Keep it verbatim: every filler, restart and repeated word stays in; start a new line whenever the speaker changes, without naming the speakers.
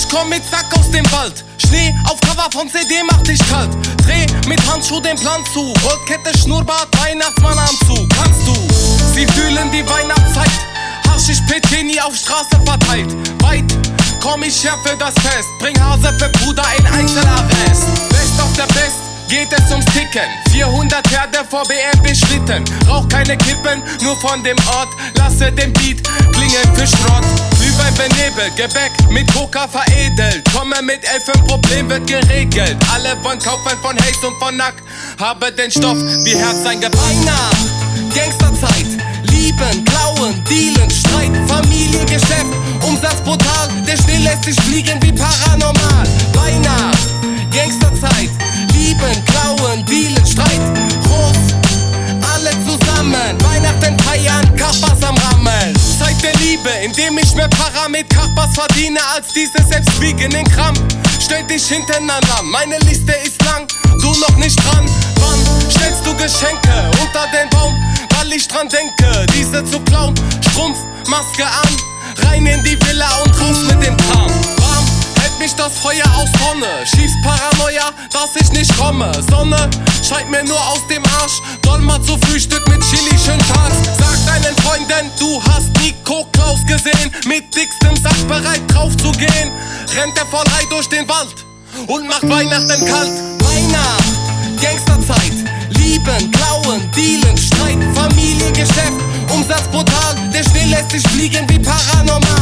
ich komm mit Sack aus dem Wald. Schnee auf Cover von C D macht dich kalt. Dreh mit Handschuh den Plan zu. Goldkette, Schnurrbart, Weihnachtsmannanzug. Kannst du? Sie fühlen die Weihnachtszeit. Haschisch Petini auf Straße verteilt. Weit komm ich her für das Fest. Bring Hase für Bruder in Einzelarrest. Best of der Best. Geht es ums Ticken, vierhundert Pferde vor B M W Schlitten. Rauch keine Kippen, nur von dem Ort. Lasse den Beat klingen für Schrott. Glühwein benebelt, Gebäck mit Coca veredelt. Komme mit elf, ein Problem wird geregelt. Alle wollen kaufen von Haze und von Nack. Habe den Stoff wie Herz eingeweint. Gangsterzeit, lieben, klauen, dealen, Streit, Familie, Geschäft, Umsatz brutal. Der Schnee lässt sich fliegen wie paranormal. Weihnacht, Gangsterzeit, lieben, klauen, dealen, Streit, groß, alle zusammen, Weihnachten feiern, Kachbars am Rammel. Zeit der Liebe, indem ich mehr Para mit Kachbars verdiene, als diese selbst wiegen in Gramm. Stell dich hintereinander, meine Liste ist lang, du noch nicht dran. Wann stellst du Geschenke unter den Baum? Weil ich dran denke, diese zu klauen. Strumpf, Maske an, rein in die Villa und raus mit dem Kram. Warm hält mich das Feuer aus Tonne, schiefst Paranoia, dass ich nicht komme. Sonne scheint mir nur aus dem Arsch, Dolma zu Frühstück mit Chili schön scharf. Sag deinen Freunden, du hast Nico Klaus gesehen, mit dickstem Sack bereit drauf zu gehen. Rennt er voll Ei durch den Wald und macht Weihnachten kalt. Weihnacht, Gangsterzeit, lieben, klauen, dealen, Streit, Familie, Geschäft, Umsatz brutal. Der Schnee lässt sich fliegen wie paranormal.